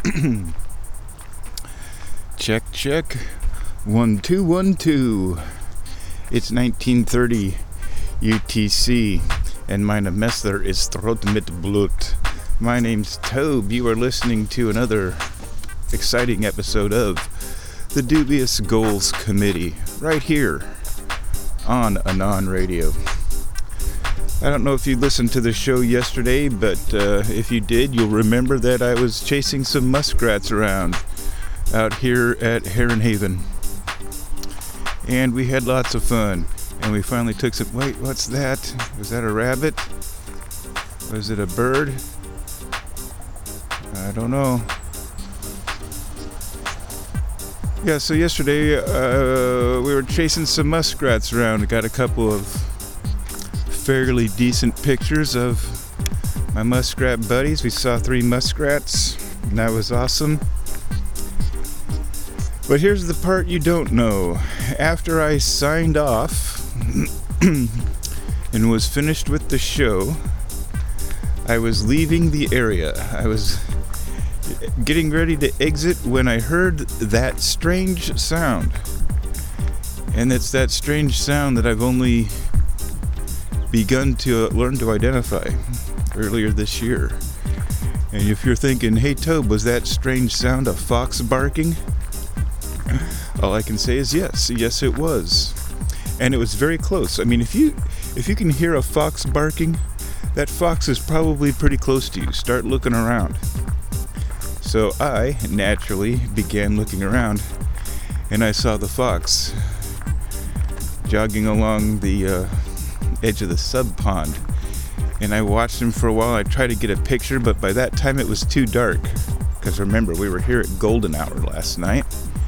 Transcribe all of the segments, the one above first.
Check, check. 1 2 1 2. It's 1930 UTC, and meine Messer ist rot mit Blut. My name's Tobe. You are listening to another exciting episode of the Dubious Goals Committee, right here on Anon Radio. I don't know if you listened to the show yesterday, but if you did, you'll remember that I was chasing some muskrats around out here at Heron Haven. And we had lots of fun. And we finally took some... Wait, what's that? Was that a rabbit? Was it a bird? I don't know. Yeah, so yesterday we were chasing some muskrats around. I got a couple of fairly decent pictures of my muskrat buddies. We saw 3 muskrats, and that was awesome. But here's the part you don't know. After I signed off and was finished with the show, I was leaving the area. I was getting ready to exit when I heard that strange sound. And it's that strange sound that I've only begun to learn to identify earlier this year. And if you're thinking, hey Tobe, was that strange sound a fox barking? All I can say is yes it was. And it was very close. I mean, if you can hear a fox barking, that fox is probably pretty close to you. Start looking around. So I naturally began looking around, and I saw the fox jogging along the edge of the sub pond. And I watched him for a while. I tried to get a picture, but by that time it was too dark. Because remember, we were here at golden hour last night.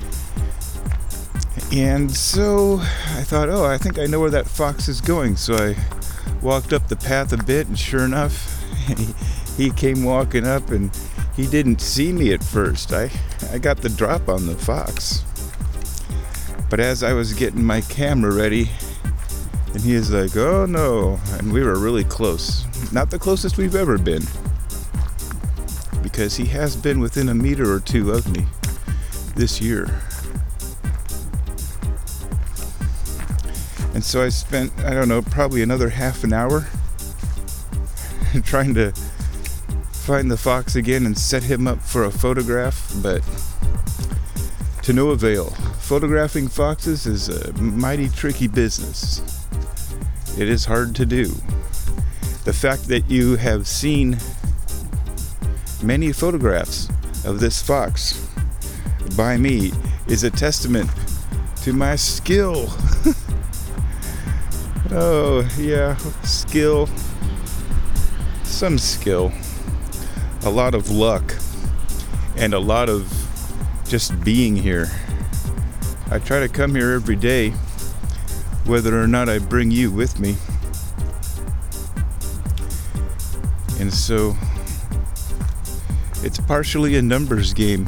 And so I thought, I think I know where that fox is going. So I walked up the path a bit, and sure enough, he came walking up, and he didn't see me at first. I got the drop on the fox. But as I was getting my camera ready, and he is like, oh no, and we were really close. Not the closest we've ever been, because he has been within a meter or two of me this year. And so I spent, probably another half an hour trying to find the fox again and set him up for a photograph, but to no avail. Photographing foxes is a mighty tricky business. It is hard to do. The fact that you have seen many photographs of this fox by me is a testament to my skill. Oh, yeah, skill. Some skill. A lot of luck. And a lot of just being here. I try to come here every day, whether or not I bring you with me. And so, it's partially a numbers game.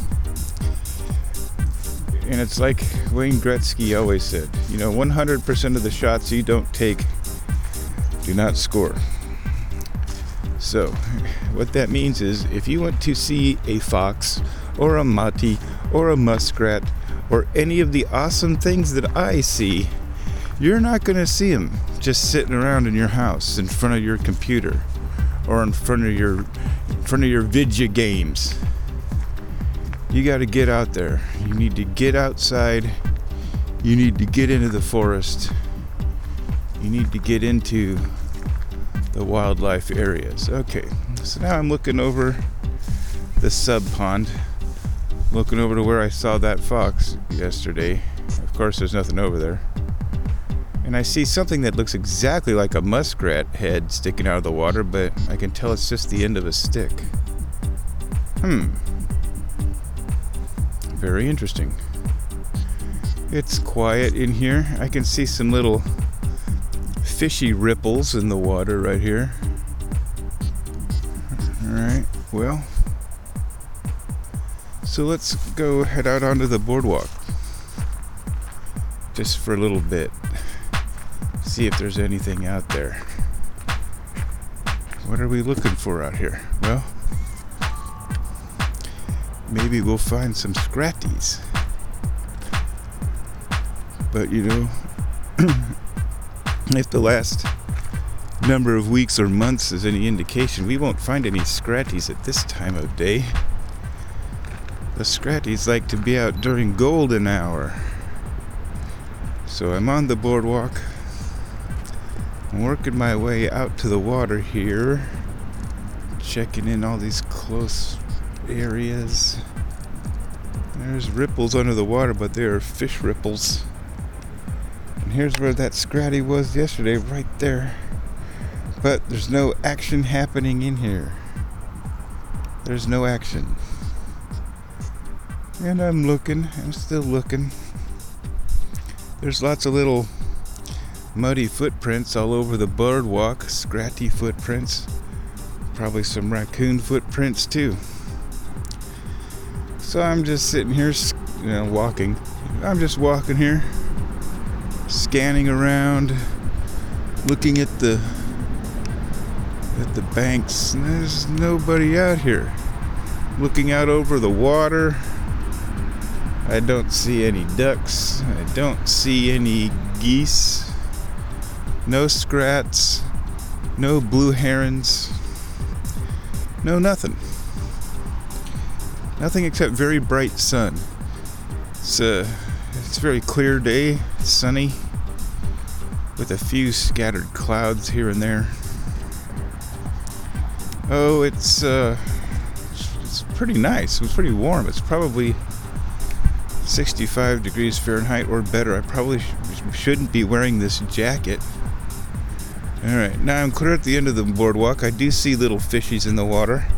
And it's like Wayne Gretzky always said, 100% of the shots you don't take do not score. So, what that means is, if you want to see a fox, or a mati, or a muskrat, or any of the awesome things that I see, you're not going to see them just sitting around in your house, in front of your computer, or in front of your video games. You got to get out there. You need to get outside. You need to get into the forest. You need to get into the wildlife areas. Okay, so now I'm looking over the sub pond, looking over to where I saw that fox yesterday. Of course, there's nothing over there. And I see something that looks exactly like a muskrat head sticking out of the water, but I can tell it's just the end of a stick. Very interesting. It's quiet in here. I can see some little fishy ripples in the water right here. Alright, well, so let's go head out onto the boardwalk just for a little bit. See if there's anything out there. What are we looking for out here? Well, maybe we'll find some scratties. But you know, if the last number of weeks or months is any indication, we won't find any scratties at this time of day. The scratties like to be out during golden hour. So I'm on the boardwalk. I'm working my way out to the water here, checking in all these close areas. There's ripples under the water, but they are fish ripples. And here's where that scratty was yesterday, right there. But there's no action happening in here. There's no action. And I'm still looking. There's lots of little muddy footprints all over the boardwalk, scratty footprints. Probably some raccoon footprints too. So I'm just sitting here, walking. I'm just walking here, scanning around, looking at the banks, and there's nobody out here. Looking out over the water, I don't see any ducks, I don't see any geese, no scrats, no blue herons, no nothing. Nothing except very bright sun. It's a very clear day, sunny, with a few scattered clouds here and there. Oh, it's pretty nice. It's pretty warm. It's probably 65 degrees Fahrenheit or better. I probably shouldn't be wearing this jacket. Alright, now I'm clear at the end of the boardwalk. I do see little fishies in the water,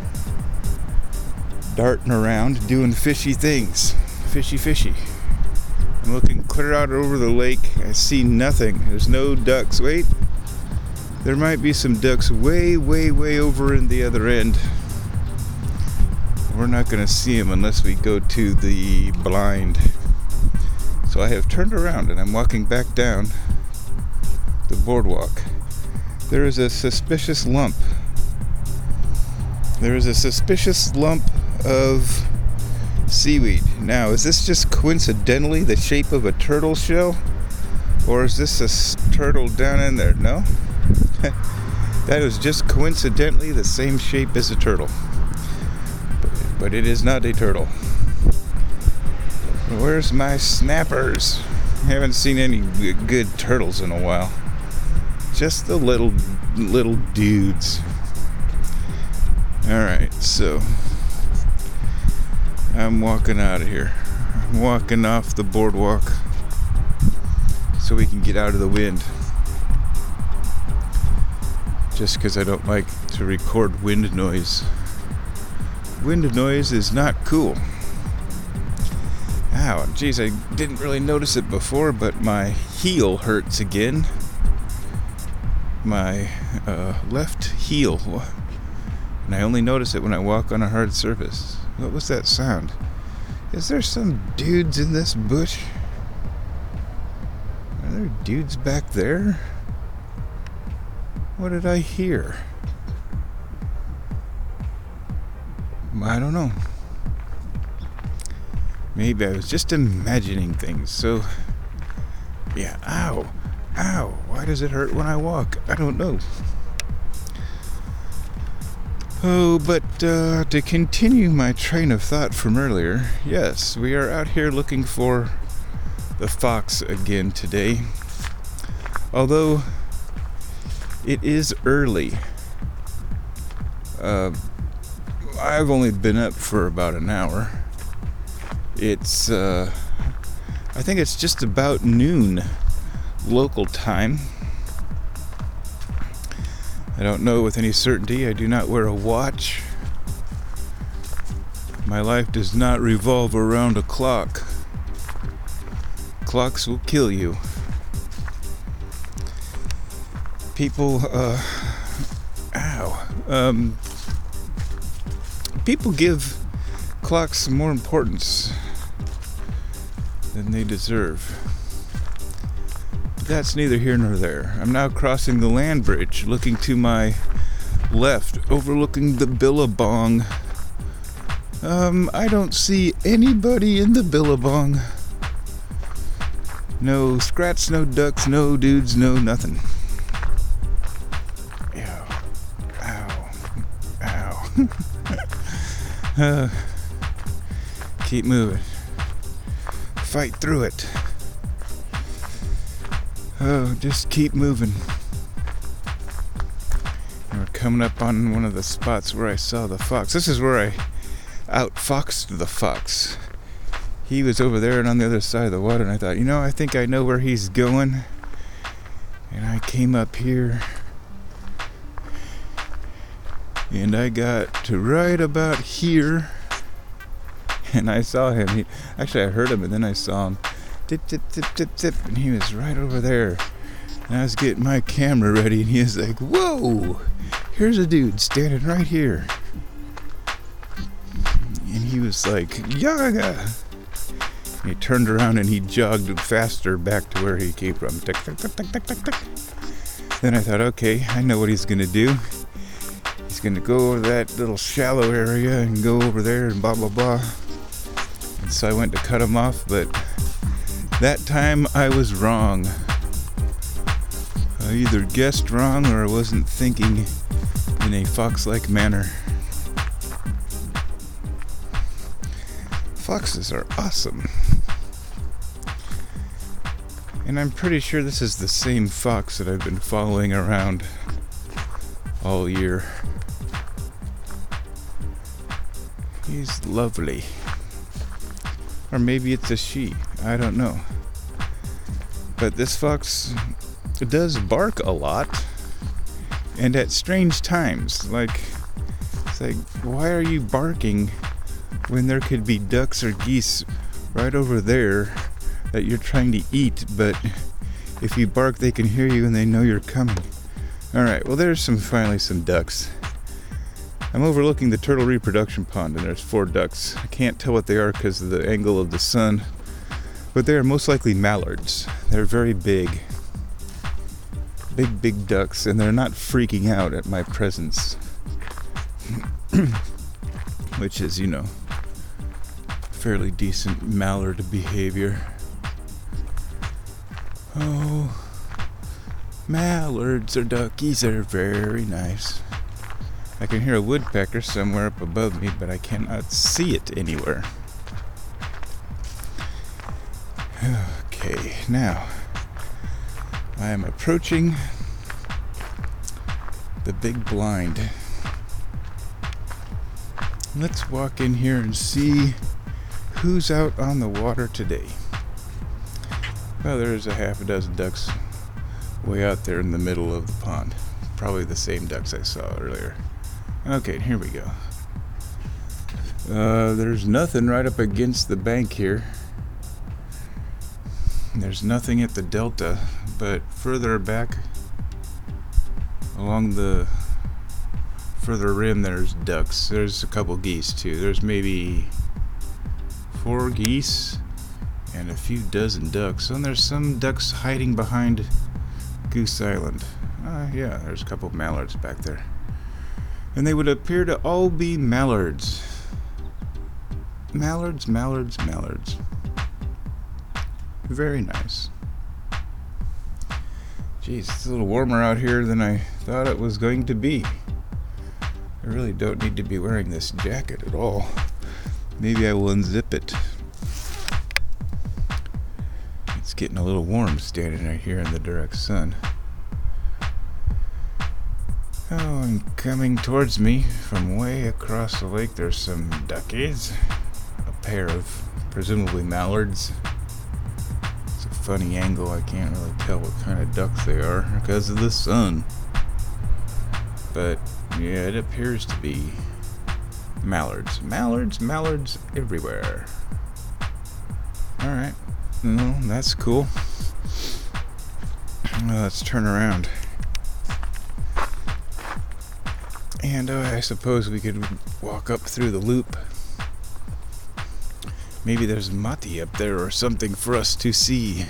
darting around, doing fishy things. Fishy. I'm looking clear out over the lake. I see nothing. There's no ducks. Wait. There might be some ducks way over in the other end. We're not going to see them unless we go to the blind. So I have turned around and I'm walking back down the boardwalk. There is a suspicious lump. There is a suspicious lump of seaweed. Now, is this just coincidentally the shape of a turtle shell? Or is this a turtle down in there? No? That is just coincidentally the same shape as a turtle. But it is not a turtle. Where's my snappers? I haven't seen any good turtles in a while. Just the little dudes. Alright, so I'm walking out of here. I'm walking off the boardwalk so we can get out of the wind. Just because I don't like to record wind noise. Wind noise is not cool. Ow, geez, I didn't really notice it before, but my heel hurts again. My left heel. And I only notice it when I walk on a hard surface. What was that sound? Is there some dudes in this bush? Are there dudes back there? What did I hear? I don't know. Maybe I was just imagining things. So, yeah, ow. Why does it hurt when I walk? I don't know. Oh, but to continue my train of thought from earlier, yes, we are out here looking for the fox again today. Although it is early. I've only been up for about an hour. It's, I think it's just about noon local time. I don't know with any certainty. I do not wear a watch. My life does not revolve around a clock. Clocks will kill you. People, people give clocks more importance than they deserve. That's neither here nor there. I'm now crossing the land bridge, looking to my left, overlooking the Billabong I don't see anybody in the billabong. No scrats, no ducks, no dudes, no nothing. Ow. Keep moving. Fight through it. Oh, just keep moving. And we're coming up on one of the spots where I saw the fox. This is where I outfoxed the fox. He was over there and on the other side of the water, and I thought, I think I know where he's going. And I came up here, and I got to right about here, and I saw him. Actually, I heard him, and then I saw him. Tip, tip, tip, tip, tip, and he was right over there. And I was getting my camera ready, and he was like, whoa, here's a dude standing right here. And he was like, yaga. He turned around and he jogged faster back to where he came from. Tick, tick, tick, tick, tick, tick, tick. Then I thought, okay, I know what he's going to do. He's going to go over that little shallow area and go over there and blah, blah, blah. And so I went to cut him off, but that time I was wrong. I either guessed wrong or I wasn't thinking in a fox-like manner. Foxes are awesome. And I'm pretty sure this is the same fox that I've been following around all year. He's lovely. Or maybe it's a she. I don't know. But this fox does bark a lot. And at strange times. It's like, why are you barking when there could be ducks or geese right over there that you're trying to eat, but if you bark they can hear you and they know you're coming. Alright, well there's finally some ducks. I'm overlooking the turtle reproduction pond and there's 4 ducks. I can't tell what they are because of the angle of the sun, but they are most likely mallards. They're very big. Big ducks, and they're not freaking out at my presence. Which is, fairly decent mallard behavior. Oh, mallards or duckies are very nice. I can hear a woodpecker somewhere up above me, but I cannot see it anywhere. Okay, now I am approaching the big blind. Let's walk in here and see who's out on the water today. Well, there's a half a dozen ducks way out there in the middle of the pond. Probably the same ducks I saw earlier. Okay, here we go. There's nothing right up against the bank here. There's nothing at the delta, but further back along the further rim there's ducks. There's a couple geese too. There's maybe 4 geese and a few dozen ducks. And there's some ducks hiding behind Goose Island. Yeah, there's a couple mallards back there. And they would appear to all be mallards. Mallards. Very nice. Geez, it's a little warmer out here than I thought it was going to be. I really don't need to be wearing this jacket at all. Maybe I will unzip it. It's getting a little warm standing right here in the direct sun. Oh, and coming towards me from way across the lake, there's some duckies. A pair of presumably mallards. It's a funny angle. I can't really tell what kind of ducks they are because of the sun. But yeah, it appears to be mallards. Mallards everywhere. Alright. Well, that's cool. Let's turn around. And I suppose we could walk up through the loop. Maybe there's mati up there or something for us to see.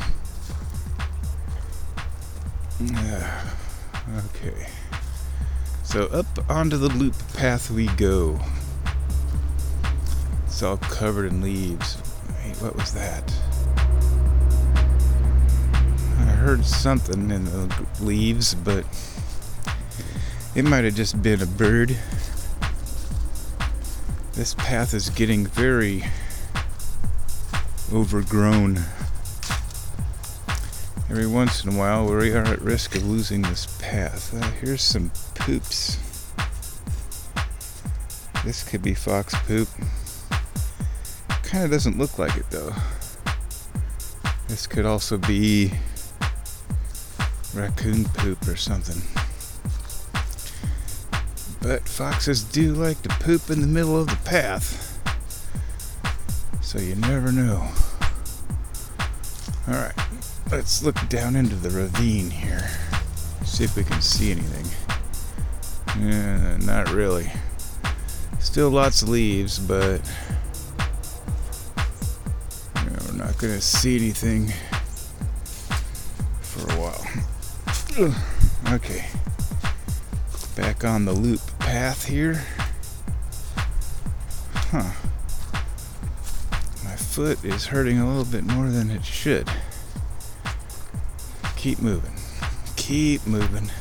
Okay. So up onto the loop path we go. It's all covered in leaves. Wait, what was that? I heard something in the leaves, but it might have just been a bird. This path is getting very overgrown. Every once in a while, we are at risk of losing this path. Here's some poops. This could be fox poop. Kind of doesn't look like it though. This could also be raccoon poop or something. But foxes do like to poop in the middle of the path, so you never know. Alright, let's look down into the ravine here. See if we can see anything. Not really. Still lots of leaves, but we're not going to see anything for a while. Okay. Back on the loop path here. My foot is hurting a little bit more than it should. Keep moving. Keep moving.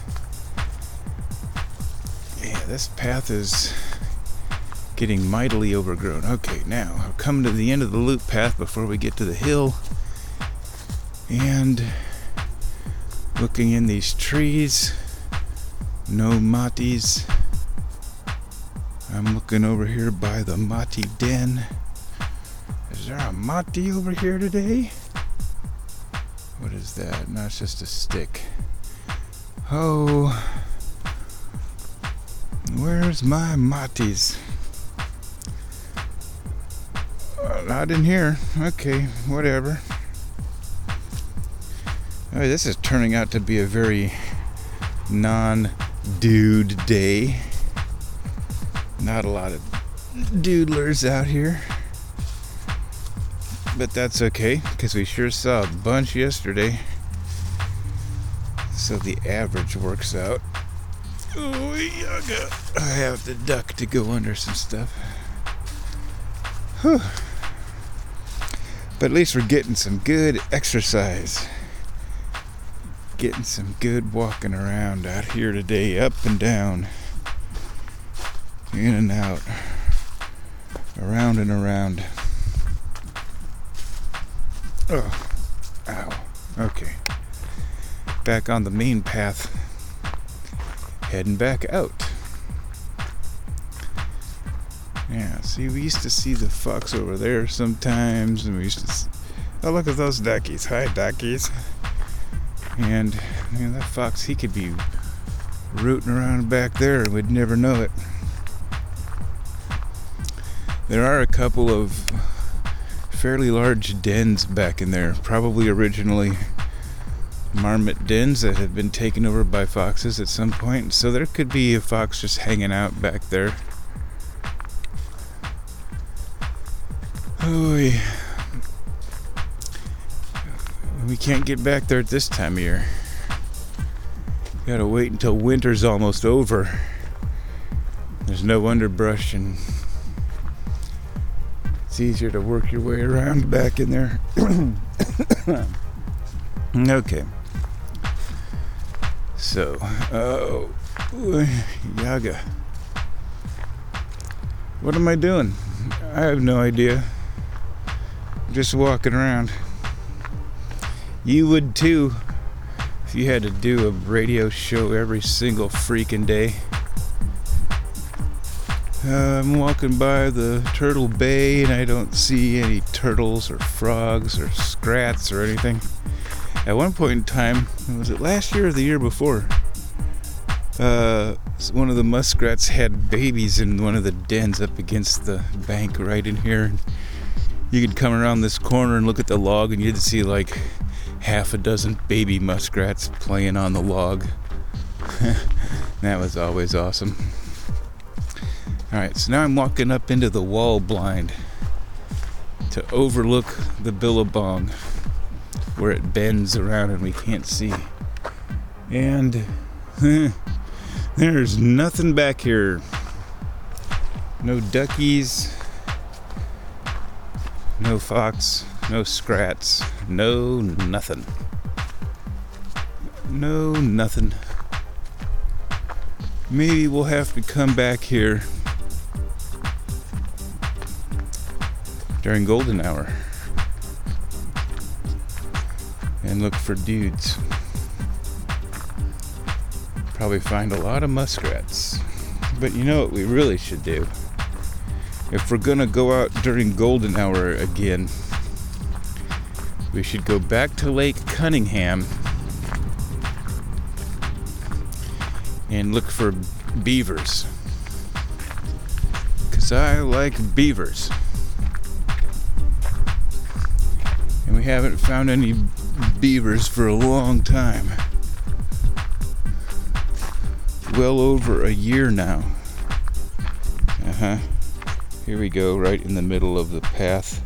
Yeah, this path is getting mightily overgrown. Okay, now I've come to the end of the loop path before we get to the hill. And looking in these trees, no matis. I'm looking over here by the mati den. Is there a mati over here today? What is that? No, it's just a stick. Oh, where's my matis? Not in here. Okay, whatever. Oh, this is turning out to be a very non-dude day. Not a lot of doodlers out here. But that's okay, because we sure saw a bunch yesterday. So the average works out. Oh, I have to duck to go under some stuff. Whew. But at least we're getting some good exercise. Getting some good walking around out here today, up and down, in and out, around and around. Oh, ow. Okay. Back on the main path, heading back out. Yeah, see, we used to see the fox over there sometimes, and we used to oh, look at those duckies. Hi, duckies. And that fox, he could be rooting around back there and we'd never know it. There are a couple of fairly large dens back in there, probably originally marmot dens that have been taken over by foxes at some point. So there could be a fox just hanging out back there. Oh, yeah. We can't get back there at this time of year. Gotta wait until winter's almost over. There's no underbrush and it's easier to work your way around back in there. Okay. So, Yaga. What am I doing? I have no idea. Just walking around. You would too if you had to do a radio show every single freaking day. I'm walking by the Turtle Bay and I don't see any turtles or frogs or scrats or anything. At one point in time, was it last year or the year before? One of the muskrats had babies in one of the dens up against the bank right in here. You could come around this corner and look at the log and you'd see like half a dozen baby muskrats playing on the log. That was always awesome. Alright, so now I'm walking up into the wall blind to overlook the billabong where it bends around and we can't see. And there's nothing back here. No duckies, No fox, no scrats, no nothing. No nothing. Maybe we'll have to come back here during golden hour and look for dudes. Probably find a lot of muskrats. But you know what we really should do? If we're gonna go out during golden hour again, we should go back to Lake Cunningham and look for beavers. 'Cause I like beavers. And we haven't found any beavers for a long time. Well over a year now. Here we go, right in the middle of the path.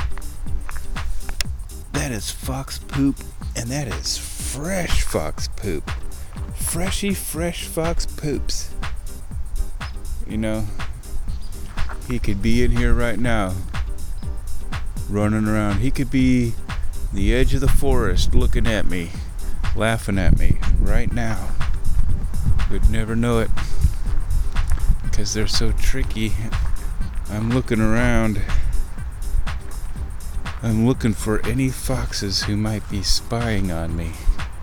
That is fox poop, and that is fresh fox poop. Freshy, fresh fox poops. You know, he could be in here right now, running around. He could be the edge of the forest looking at me, laughing at me right now. Would never know it, because they're so tricky. I'm looking around. I'm looking for any foxes who might be spying on me.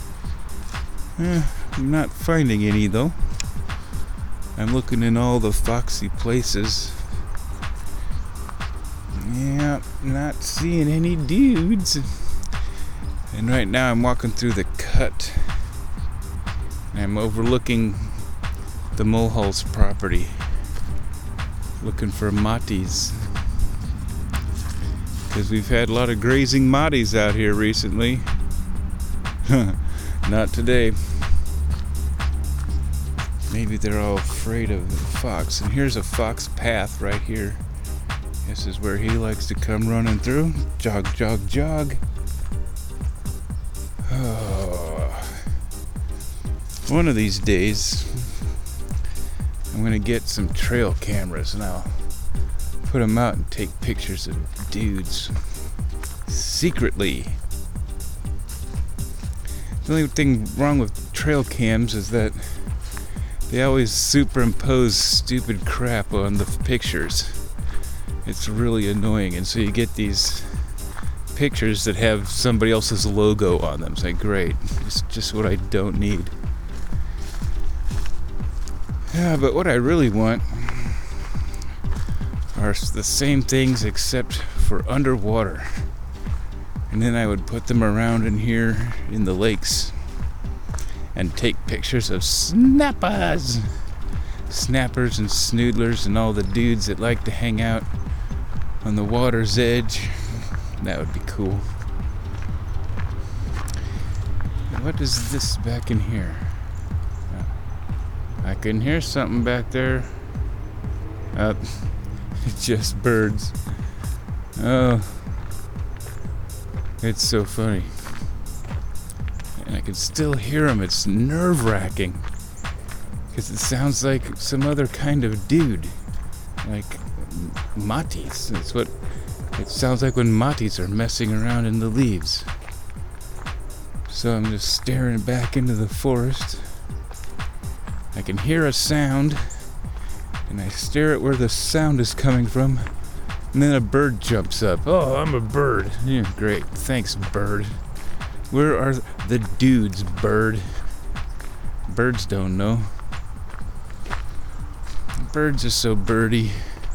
I'm not finding any though. I'm looking in all the foxy places. Yeah, not seeing any dudes. And right now I'm walking through the cut. I'm overlooking the Mulhall's property, looking for matis, because we've had a lot of grazing matis out here recently. Not today. Maybe they're all afraid of the fox. And here's a fox path right here. This is where he likes to come running through. Jog, jog, jog. Oh. One of these days, I'm going to get some trail cameras and I'll put them out and take pictures of dudes secretly. The only thing wrong with trail cams is that they always superimpose stupid crap on the pictures. It's really annoying, and so you get these pictures that have somebody else's logo on them. It's like, great, it's just what I don't need. Yeah, but what I really want are the same things except for underwater. And then I would put them around in here in the lakes and take pictures of snappers and snoodlers and all the dudes that like to hang out on the water's edge. That would be cool. What is this back in here? I can hear something back there. It's just birds. Oh, it's so funny. And I can still hear them. It's nerve-wracking, because it sounds like some other kind of dude, like matis. That's what it sounds like when matis are messing around in the leaves. So I'm just staring back into the forest. I can hear a sound, and I stare at where the sound is coming from, and then a bird jumps up. Oh, I'm a bird. Yeah, great. Thanks, bird. Where are the dudes, bird? Birds don't know. Birds are so birdy.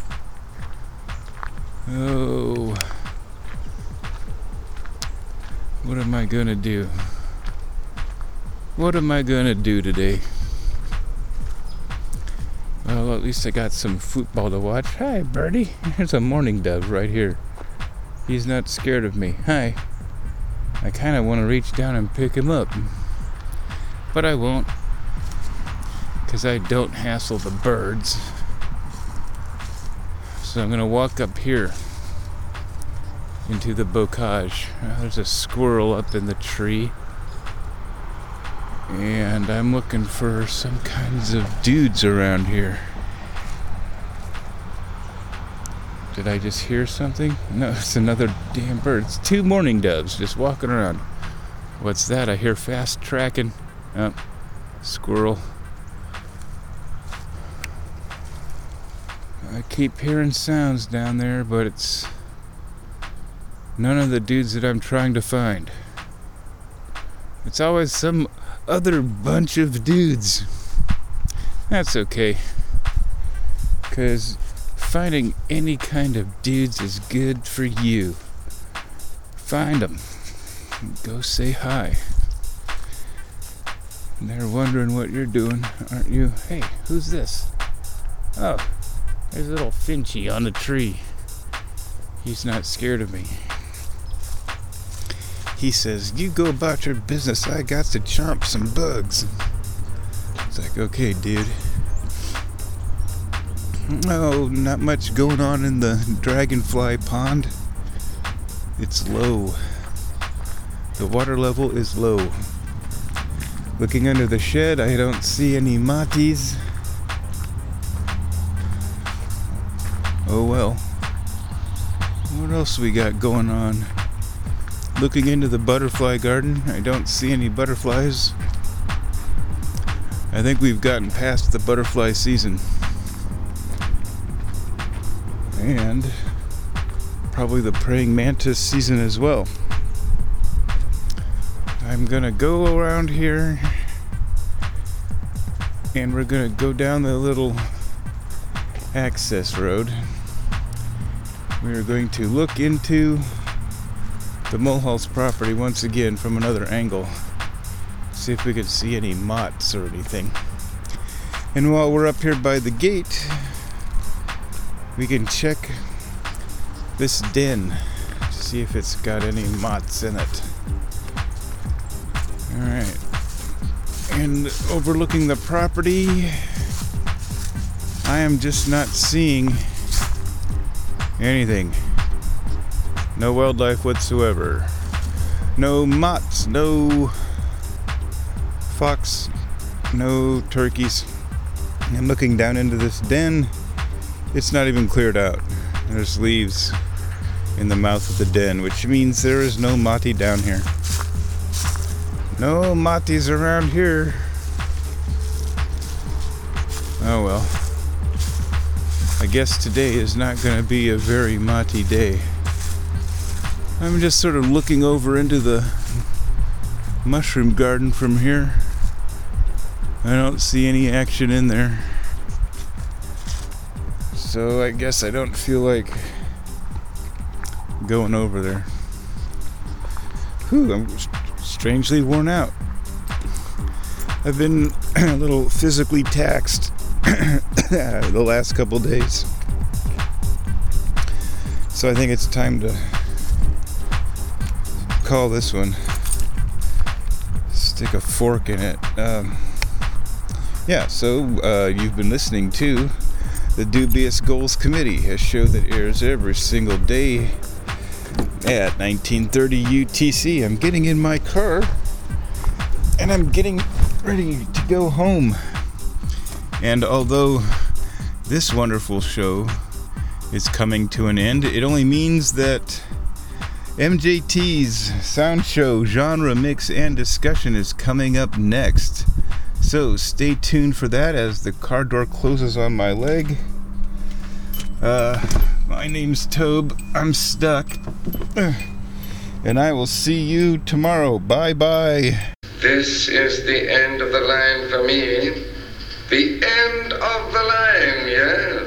Oh. What am I gonna do? What am I gonna do today? Well, at least I got some football to watch. Hi, birdie. There's a mourning dove right here. He's not scared of me. Hi. I kind of want to reach down and pick him up, but I won't, because I don't hassle the birds. So I'm going to walk up here into the bocage. There's a squirrel up in the tree, and I'm looking for some kinds of dudes around here. Did I just hear something? No, it's another damn bird. It's 2 mourning doves just walking around. What's that? I hear fast tracking. Oh, squirrel. I keep hearing sounds down there, but it's none of the dudes that I'm trying to find. It's always some other bunch of dudes. That's okay. 'Cause finding any kind of dudes is good for you. Find them. Go say hi. They're wondering what you're doing, aren't you? Hey, who's this? Oh, there's a little Finchy on the tree. He's not scared of me. He says, you go about your business. I got to chomp some bugs. It's like, okay, dude. Oh, not much going on in the dragonfly pond. It's low. The water level is low. Looking under the shed, I don't see any matis. Oh well. What else we got going on? Looking into the butterfly garden, I don't see any butterflies. I think we've gotten past the butterfly season. And probably the praying mantis season as well. I'm gonna go around here and we're gonna go down the little access road. We are going to look into the Mulholtz property once again from another angle. See if we can see any moths or anything. And while we're up here by the gate, we can check this den to see if it's got any moths in it. Alright. And overlooking the property, I am just not seeing anything. No wildlife whatsoever. No moths, no fox, no turkeys. And looking down into this den, it's not even cleared out. There's leaves in the mouth of the den, which means there is no mati down here. No matis around here. Oh well. I guess today is not going to be a very mati day. I'm just sort of looking over into the mushroom garden from here. I don't see any action in there. So I guess I don't feel like going over there. Whew, I'm strangely worn out. I've been a little physically taxed the last couple days. So I think it's time to call this one. Stick a fork in it. So you've been listening to the Dubious Goals Committee, a show that airs every single day at 1930 UTC. I'm getting in my car and I'm getting ready to go home. And although this wonderful show is coming to an end, it only means that MJT's sound show, genre mix, and discussion is coming up next. So stay tuned for that as the car door closes on my leg. My name's Tobe. I'm stuck. And I will see you tomorrow. Bye-bye. This is the end of the line for me. The end of the line, yes.